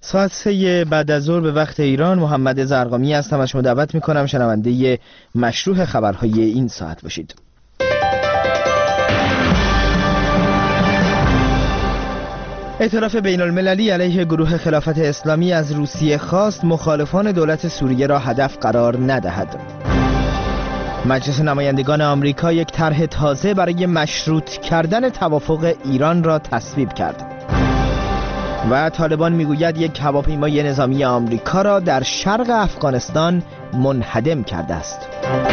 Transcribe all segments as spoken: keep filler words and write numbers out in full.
ساعت سه بعد از ظهر به وقت ایران، محمد زرقامی هستم و شما دعوت میکنم شنونده مشروح خبرهای این ساعت باشید. ائتلاف بین المللی علیه گروه خلافت اسلامی از روسیه خواست مخالفان دولت سوریه را هدف قرار ندهد. مجلس نمایندگان آمریکا یک طرح تازه برای مشروط کردن توافق ایران را تصویب کرد. و طالبان میگوید یک هواپیمای نظامی آمریکا را در شرق افغانستان منهدم کرده است.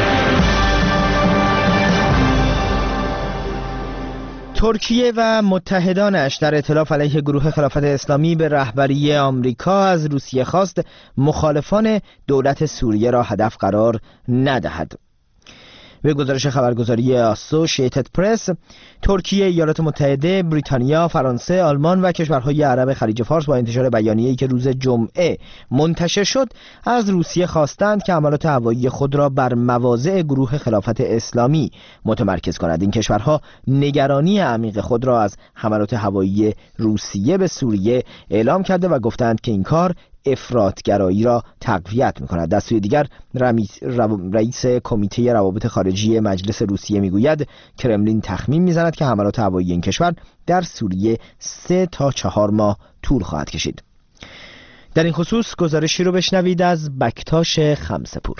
ترکیه و متحدانش در ائتلاف علیه گروه خلافت اسلامی به رهبری آمریکا از روسیه خواست مخالفان دولت سوریه را هدف قرار ندهد. به گزارش خبرگزاری آسوشییتد پرس، ترکیه، ایالات متحده، بریتانیا، فرانسه، آلمان و کشورهای عرب خلیج فارس با انتشار بیانیه‌ای که روز جمعه منتشر شد از روسیه خواستند که حملات هوایی خود را بر مواضع گروه خلافت اسلامی متمرکز کند. این کشورها نگرانی عمیق خود را از حملات هوایی روسیه به سوریه اعلام کرده و گفتند که این کار افراطگرایی را تقویت می‌کند. از سوی دیگر رئیس کمیته روابط خارجی مجلس روسیه میگوید کرملین تخمین میزند که حملات هوایی این کشور در سوریه سه تا چهار ماه طول خواهد کشید. در این خصوص گزارشی رو بشنوید از بکتاش خمسه‌پور.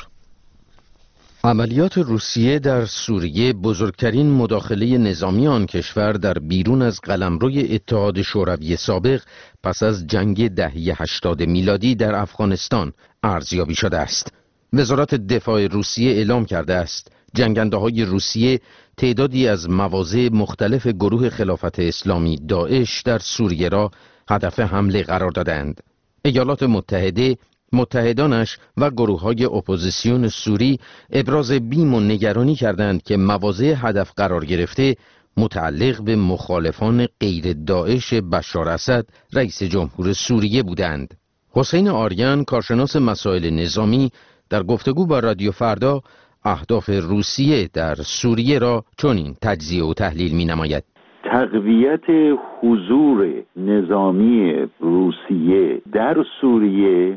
عملیات روسیه در سوریه بزرگترین مداخله نظامی آن کشور در بیرون از قلمروی اتحاد شوروی سابق پس از جنگ دهه هشتاد میلادی در افغانستان ارزیابی شده است. وزارت دفاع روسیه اعلام کرده است جنگنده‌های روسیه تعدادی از مواضع مختلف گروه خلافت اسلامی داعش در سوریه را هدف حمله قرار دادند. ایالات متحده، متحدانش و گروه‌های اپوزیسیون سوری ابراز بیم و نگرانی کردند که مواضع هدف قرار گرفته متعلق به مخالفان غیر داعش بشار اسد رئیس جمهور سوریه بودند. حسین آریان، کارشناس مسائل نظامی، در گفتگو با رادیو فردا اهداف روسیه در سوریه را چنین تجزیه و تحلیل می‌نماید. تقویت حضور نظامی روسیه در سوریه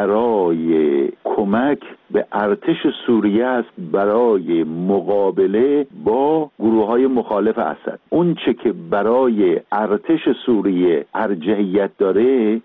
برای کمک به ارتش سوریه است برای مقابله با گروه‌های مخالف اسد. اون چه که برای ارتش سوریه ارجحیت داره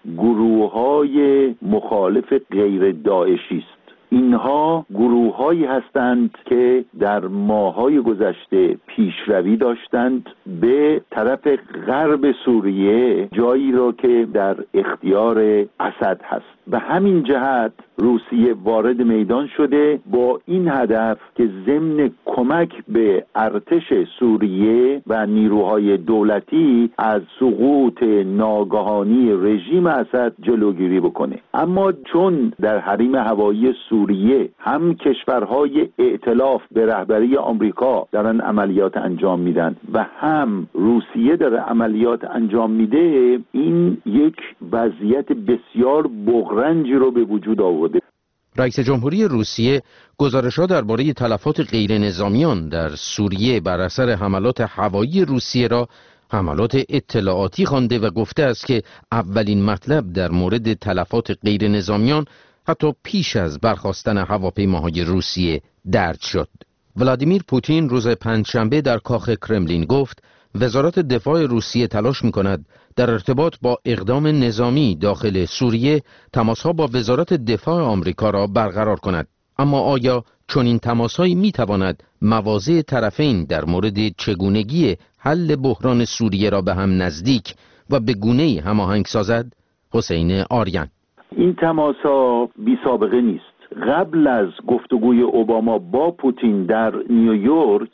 گروه‌های مخالف غیر داعشی است. اینها گروه‌هایی هستند که در ماه‌های گذشته پیشروی داشتند به طرف غرب سوریه، جایی را که در اختیار اسد هست. به همین جهت روسیه وارد میدان شده با این هدف که ضمن کمک به ارتش سوریه و نیروهای دولتی از سقوط ناگهانی رژیم اسد جلوگیری بکنه. اما چون در حریم هوایی سوریه هم کشورهای ائتلاف به رهبری آمریکا دارن عملیات انجام میدن و هم روسیه داره عملیات انجام میده، این یک وضعیت بسیار بغرنجی رو به وجود آورده. رئیس جمهوری روسیه گزارش‌ها درباره تلفات غیر نظامیان در سوریه بر اثر حملات هوایی روسیه را حملات اطلاعاتی خوانده و گفته است که اولین مطلب در مورد تلفات غیر نظامیان حتی پیش از برخاستن هواپیماهای روسیه درج شد. ولادیمیر پوتین روز پنجشنبه در کاخ کرملین گفت وزارت دفاع روسیه تلاش می‌کند در ارتباط با اقدام نظامی داخل سوریه تماس‌ها با وزارت دفاع آمریکا را برقرار کند. اما آیا چنین تماس‌هایی می‌تواند مواضع طرفین در مورد چگونگی حل بحران سوریه را به هم نزدیک و به گونه‌ای هماهنگ سازد؟ حسین آریان: این تماس‌ها بی سابقه نیست. قبل از گفتگوی اوباما با پوتین در نیویورک،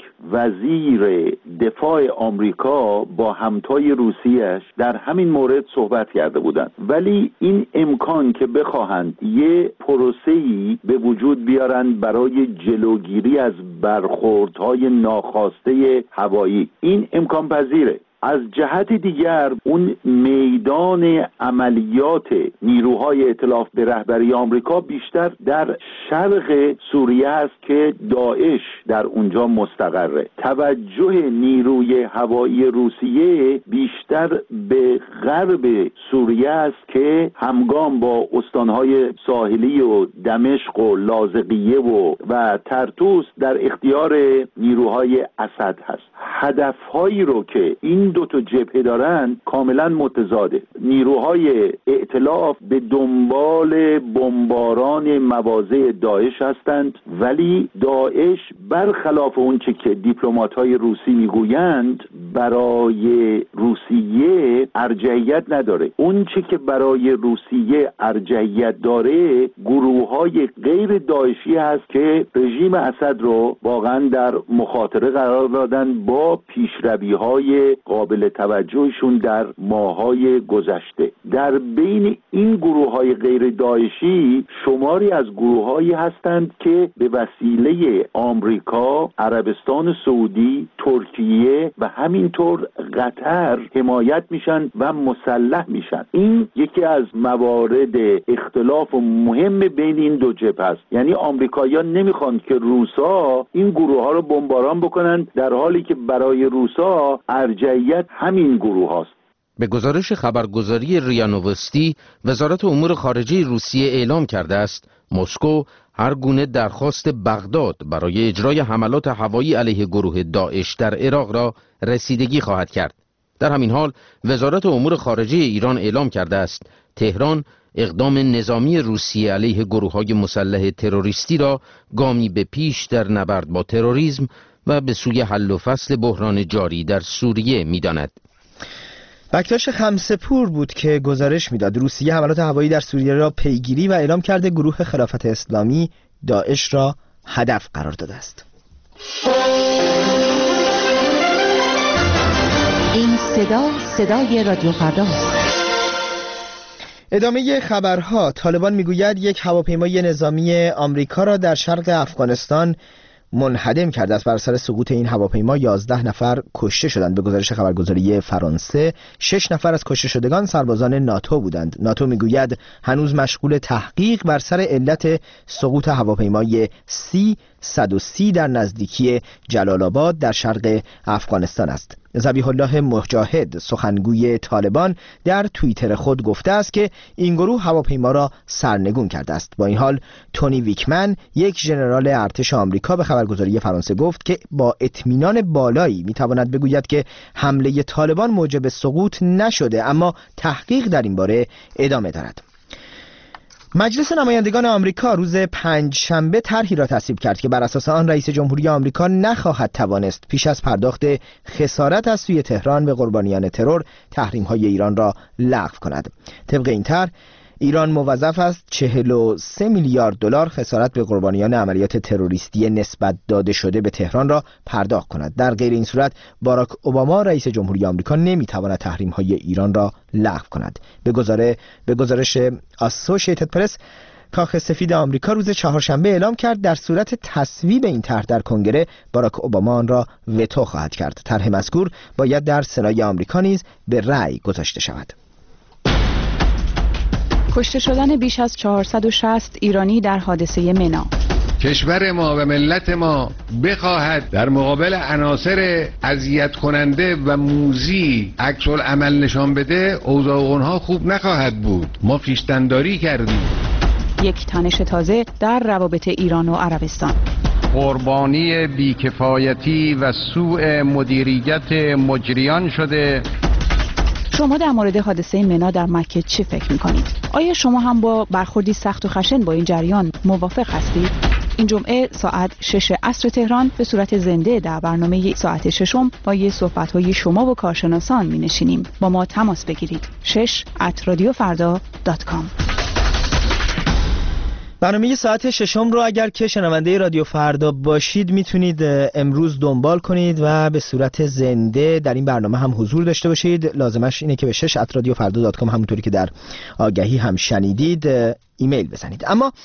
وزیر دفاع آمریکا با همتای روسیه‌اش در همین مورد صحبت کرده بودند، ولی این امکان که بخواهند یه پروسه‌ای به وجود بیارن برای جلوگیری از برخوردهای ناخواسته هوایی، این امکان پذیره. از جهت دیگر اون میدان عملیات نیروهای ائتلاف به رهبری آمریکا بیشتر در شرق سوریه است که داعش در اونجا مستقره. توجه نیروی هوایی روسیه بیشتر به غرب سوریه است که همگام با استانهای ساحلی و دمشق و لاذقیه و و طرطوس در اختیار نیروهای اسد هست. هدفهایی رو که این دو تا جبهه دارن کاملا متضاده. نیروهای ائتلاف به دنبال بمباران مواضع داعش هستند، ولی داعش برخلاف اون چه که دیپلمات‌های روسی میگویند برای روسیه ارجحیت نداره. اون چه که برای روسیه ارجحیت داره گروه‌های غیر داعشی هست که رژیم اسد رو واقعا در مخاطره قرار دادن با پیشروی‌های قابل توجهشون در ماه‌های گذشته. در بین این گروه‌های غیر داعشی شماری از گروه‌هایی هستند که به وسیله آمریکا، عربستان سعودی، ترکیه و همینطور قطر حمایت میشن و مسلح میشن. این یکی از موارد اختلاف مهم بین این دو جبهه است. یعنی آمریکایی‌ها نمیخوان که روسا این گروه‌ها رو بمباران بکنن، در حالی که برای روسا ارجحیت همین گروه هاست. به گزارش خبرگزاری ریا نووستی، وزارت امور خارجه روسیه اعلام کرده است مسکو هر گونه درخواست بغداد برای اجرای حملات هوایی علیه گروه داعش در عراق را رسیدگی خواهد کرد. در همین حال وزارت امور خارجه ایران اعلام کرده است تهران اقدام نظامی روسیه علیه گروه‌های مسلح تروریستی را گامی به پیش در نبرد با تروریسم و به سوی حل و فصل بحران جاری در سوریه می‌داند. بکتاش خمسه‌پور بود که گزارش میداد روسیه حملات هوایی در سوریه را پیگیری و اعلام کرده گروه خلافت اسلامی داعش را هدف قرار داده است. این صدا صدای رادیو فردا است. ادامه خبرها. طالبان میگوید یک هواپیمای نظامی آمریکا را در شرق افغانستان منهدم کرده است. بر اثر سقوط این هواپیما یازده نفر کشته شدند. به گزارش خبرگزاری فرانسه شش نفر از کشته شدگان سربازان ناتو بودند. ناتو میگوید هنوز مشغول تحقیق بر سر علت سقوط هواپیمای سی صد و سی در نزدیکی جلال آباد در شرق افغانستان است. ذبیح الله مجاهد سخنگوی طالبان در توییتر خود گفته است که این گروه هواپیما را سرنگون کرده است. با این حال تونی ویکمن یک ژنرال ارتش آمریکا به خبرگزاری فرانسه گفت که با اطمینان بالایی میتواند بگوید که حمله طالبان موجب سقوط نشده، اما تحقیق در این باره ادامه دارد. مجلس نمایندگان آمریکا روز پنجشنبه طرحی را تصویب کرد که بر اساس آن رئیس جمهوری آمریکا نخواهد توانست پیش از پرداخت خسارت از سوی تهران به قربانیان ترور تحریم‌های ایران را لغو کند. طبق این طرح ایران موظف است چهل و سه میلیارد دلار خسارت به قربانیان عملیات تروریستی نسبت داده شده به تهران را پرداخت کند. در غیر این صورت باراک اوباما رئیس جمهوری آمریکا نمیتواند تحریم‌های ایران را لغو کند. به گزارش به گزارش اسوسییتد پرس، کاخ سفید آمریکا روز چهارشنبه اعلام کرد در صورت تصویب این طرح در کنگره باراک اوباما آن را وتو خواهد کرد. طرح مذکور باید در سنای آمریکا نیز به رأی گذاشته شود. کشته شدن بیش از چهارصد و شصت ایرانی در حادثه منا. کشور ما و ملت ما بخواهد در مقابل عناصر اذیت کننده و موذی عکس العمل نشان بده، اوضاع اونها خوب نخواهد بود. ما خویشتن‌داری کردیم. یک تنش تازه در روابط ایران و عربستان. قربانی بیکفایتی و سوء مدیریت مجریان شده. شما در مورد حادثه منا در مکه چی فکر می‌کنید؟ آیا شما هم با برخوردی سخت و خشن با این جریان موافق هستید؟ این جمعه ساعت شش عصر تهران به صورت زنده در برنامه ساعت ششم با یه صحبت‌های شما و کارشناسان می‌نشینیم. با ما تماس بگیرید. شش ات رادیو فردا دات کام. برنامه ساعت ششم رو اگر که شنونده رادیو فردا باشید میتونید امروز دنبال کنید و به صورت زنده در این برنامه هم حضور داشته باشید. لازمش اینه که به شش ات رادیو فردا دات کام همونطوری که در آگهی هم شنیدید ایمیل بزنید. اما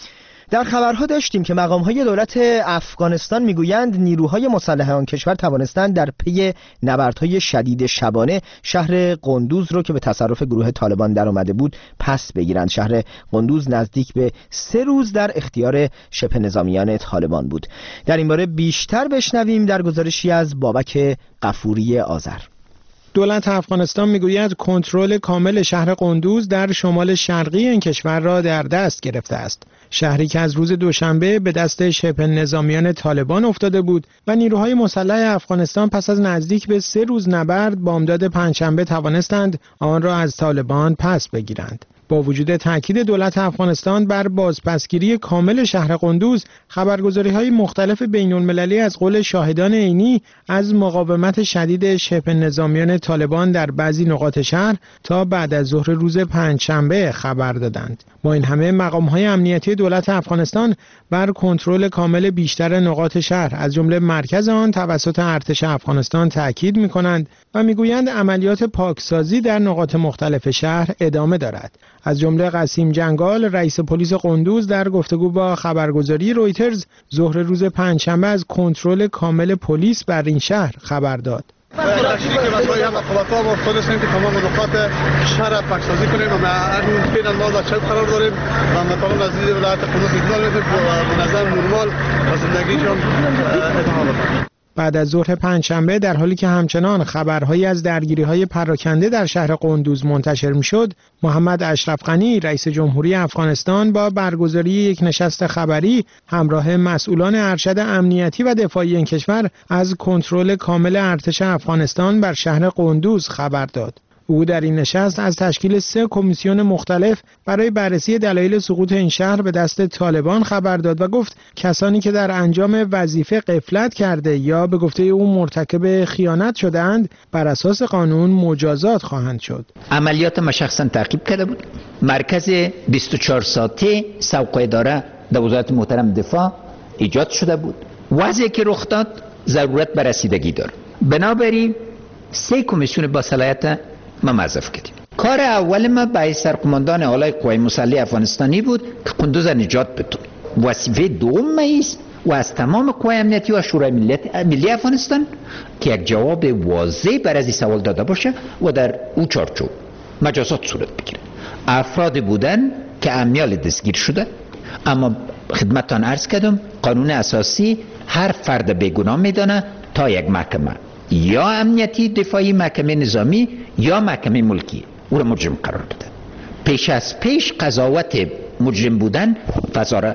در خبرها داشتیم که مقام‌های دولت افغانستان میگویند نیروهای مسلح آن کشور توانستند در پی نبردهای شدید شبانه شهر قندوز رو که به تصرف گروه طالبان در آمده بود پس بگیرند. شهر قندوز نزدیک به سه روز در اختیار شبه نظامیان طالبان بود. در این باره بیشتر بشنویم در گزارشی از بابک غفوری آذر. دولت افغانستان میگوید کنترل کامل شهر قندوز در شمال شرقی این کشور را در دست گرفته است. شهری که از روز دوشنبه به دست شبه نظامیان طالبان افتاده بود و نیروهای مسلح افغانستان پس از نزدیک به سه روز نبرد بامداد پنجشنبه توانستند آن را از طالبان پس بگیرند. با وجود تاکید دولت افغانستان بر بازپسگیری کامل شهر قندوز، خبرگزاری‌های مختلف بین‌المللی از قول شاهدان عینی از مقاومت شدید شبه نظامیان طالبان در بعضی نقاط شهر تا بعد از ظهر روز پنجشنبه خبر دادند. با این همه مقام‌های امنیتی دولت افغانستان بر کنترل کامل بیشتر نقاط شهر از جمله مرکز آن توسط ارتش افغانستان تاکید می‌کنند و می‌گویند عملیات پاکسازی در نقاط مختلف شهر ادامه دارد. از جمله قسیم جنگال رئیس پلیس قندوز در گفتگو با خبرگزاری رویترز ظهر روز پنجشنبه از کنترل کامل پلیس بر این شهر خبر داد. تشریک مسائل هم اقوات‌ها ما خودشیم که تمام نقاط شهر را پاکسازی کنیم و ما فعلا ما در چند قرار داریم و مطمئن از این ولایت قندوز اطلاع میدیم و منظم نرمال و زندگیشون ادامه بدن. بعد از ظهر پنجشنبه در حالی که همچنان خبرهایی از درگیری‌های پراکنده در شهر قندوز منتشر می‌شد، محمد اشرف غنی رئیس جمهوری افغانستان با برگزاری یک نشست خبری همراه مسئولان ارشد امنیتی و دفاعی این کشور از کنترل کامل ارتش افغانستان بر شهر قندوز خبر داد. او در این نشست از تشکیل سه کمیسیون مختلف برای بررسی دلایل سقوط این شهر به دست طالبان خبر داد و گفت کسانی که در انجام وظیفه غفلت کرده یا به گفته او مرتکب خیانت شده‌اند بر اساس قانون مجازات خواهند شد. عملیات ما شخصا تعقیب کرده بود. مرکز بیست و چهار ساعته سوق اداره در وزارت محترم دفاع ایجاد شده بود. وضعی که رخ داد ضرورت بر رسیدگی داره. بنابراین سه کمیسیون با صلاحیت ما موظف کردیم. کار اول ما با سرقماندان اعلای قوای مسلح افغانستانی بود که قندوز نجات بده. وظیفه دوم ما است و از تمام قوای امنیتی و شورای ملی افغانستان که یک جواب واضح بر از این سوال داده باشه و در او چارچوب مجازات صورت بگیره. افراد بودن که امیال دستگیر شده، اما خدمتتان عرض کردم قانون اساسی هر فرد بیگناه میدانه تا یک محکمه یا امنیتی دفاعی، محکمه نظامی یا محکمه ملکی او را مجرم قرار بده. پیش از پیش قضاوت مجرم بودن فضا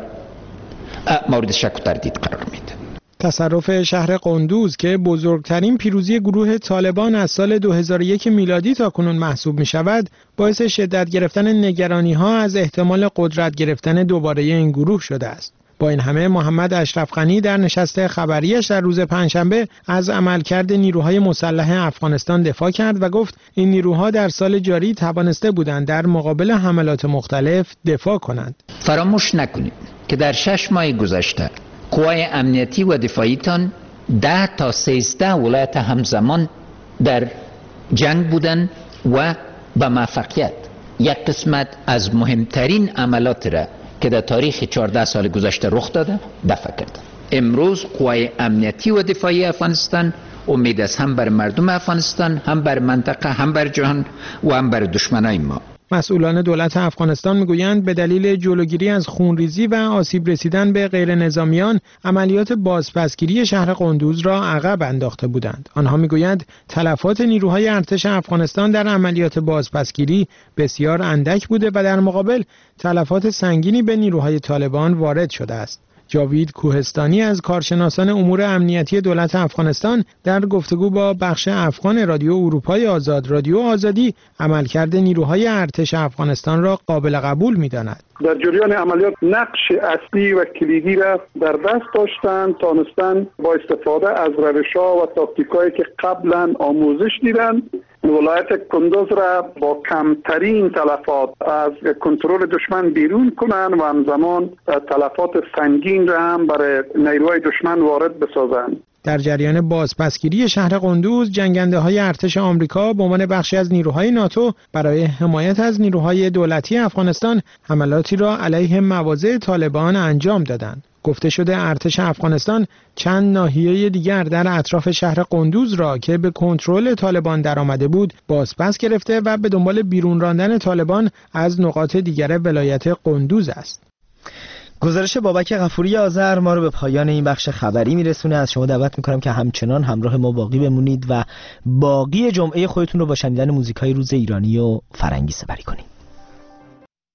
مورد شک و تردید قرار میده. تصرف شهر قندوز که بزرگترین پیروزی گروه طالبان از سال دو هزار و یک میلادی تا کنون محسوب می شود، باعث شدت گرفتن نگرانی ها از احتمال قدرت گرفتن دوباره این گروه شده است. با این همه محمد اشرف غنی در نشست خبریش در روز پنجشنبه از عملکرد نیروهای مسلح افغانستان دفاع کرد و گفت این نیروها در سال جاری توانسته بودند در مقابل حملات مختلف دفاع کنند. فراموش نکنید که در شش ماه گذشته قوای امنیتی و دفاعیتان ده تا سیزده ولایت همزمان در جنگ بودند و به موفقیت یک قسمت از مهمترین عملات را که در تاریخ چهارده سال گذشته رخ داده دفع کرده. امروز قوای امنیتی و دفاعی افغانستان امید است هم بر مردم افغانستان، هم بر منطقه، هم بر جهان و هم بر دشمنای ما. مسئولان دولت افغانستان میگویند به دلیل جلوگیری از خونریزی و آسیب رسیدن به غیر نظامیان عملیات بازپسگیری شهر قندوز را عقب انداخته بودند. آنها میگویند تلفات نیروهای ارتش افغانستان در عملیات بازپسگیری بسیار اندک بوده و در مقابل تلفات سنگینی به نیروهای طالبان وارد شده است. جاوید کوهستانی از کارشناسان امور امنیتی دولت افغانستان در گفتگو با بخش افغان رادیو اروپای آزاد رادیو آزادی عملکرد نیروهای ارتش افغانستان را قابل قبول می‌داند. در جریان عملیات نقش اصلی و کلیدی را در دست داشتند، تانستند با استفاده از روش‌ها و تاکتیکایی که قبلا آموزش دیدند ولایت قندوز را با کمترین تلفات از کنترل دشمن بیرون کنند و همزمان تلفات سنگین را هم برای نیروهای دشمن وارد بسازند. در جریان بازپسگیری شهر قندوز، جنگنده‌های ارتش آمریکا به عنوان بخشی از نیروهای ناتو برای حمایت از نیروهای دولتی افغانستان حملاتی را علیه مواضع طالبان انجام دادند. گفته شده ارتش افغانستان چند ناحیه دیگر در اطراف شهر قندوز را که به کنترل طالبان درآمده بود بازپس گرفته و به دنبال بیرون راندن طالبان از نقاط دیگر ولایت قندوز است. گزارش بابک غفوری آذر ما رو به پایان این بخش خبری میرسونه. از شما دعوت میکنم که همچنان همراه ما باقی بمونید و باقی جمعه خودتون رو با شنیدن موزیکای روز ایرانی و فرنگی سپری کنید.